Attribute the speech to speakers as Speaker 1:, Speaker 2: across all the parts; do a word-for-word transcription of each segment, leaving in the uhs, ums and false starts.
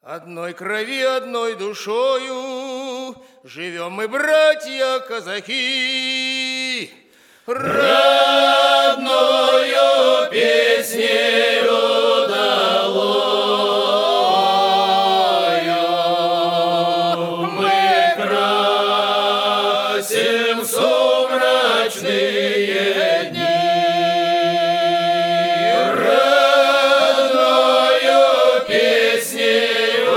Speaker 1: Одной крови, одной душою живем мы, братья казаки. Родною песнею долою мы красим сумрачные дни. Родною песнею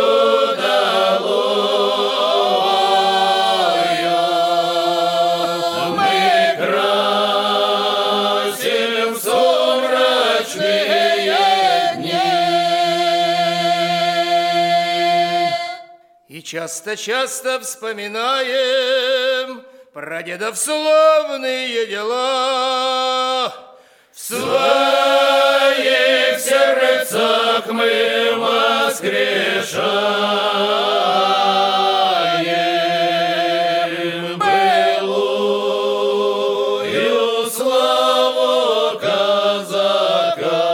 Speaker 1: долою мы красим сумрачные дни. И часто-часто вспоминаем прадедов славные дела. В своих сердцах мы воскрешаем былую славу казака.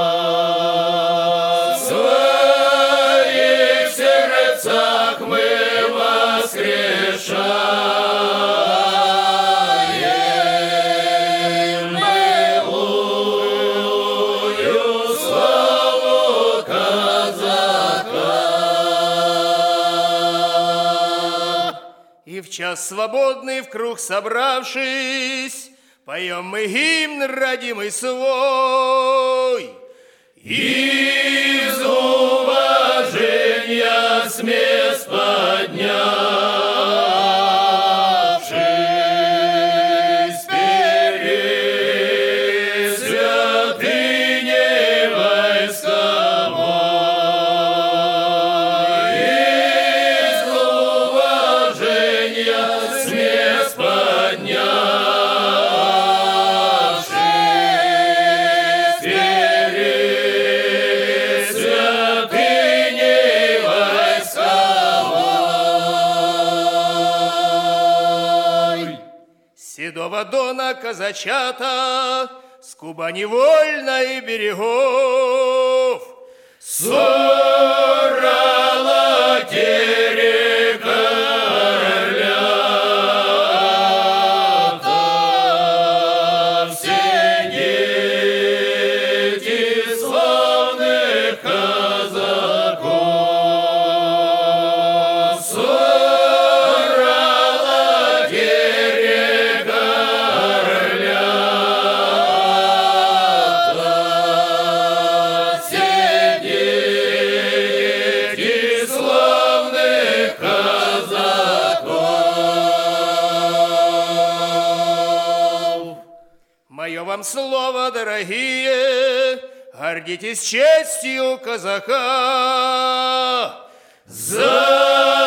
Speaker 1: В своих сердцах мы воскрешаем былую славу казака. И в час свободный в круг собравшись, поем мы гимн родимый свой. Из уважения с мест поднявшись перед святыней войсковой. Из уважения с мест поднявшись перед святыней войсковой. Седого дона казачата с Кубани вольной берегов сорала терека орлята. Все дети славных казаков сорала терека орлята. Все дети славных казаков. Мое вам слово, дорогие, гордитесь честью казака. За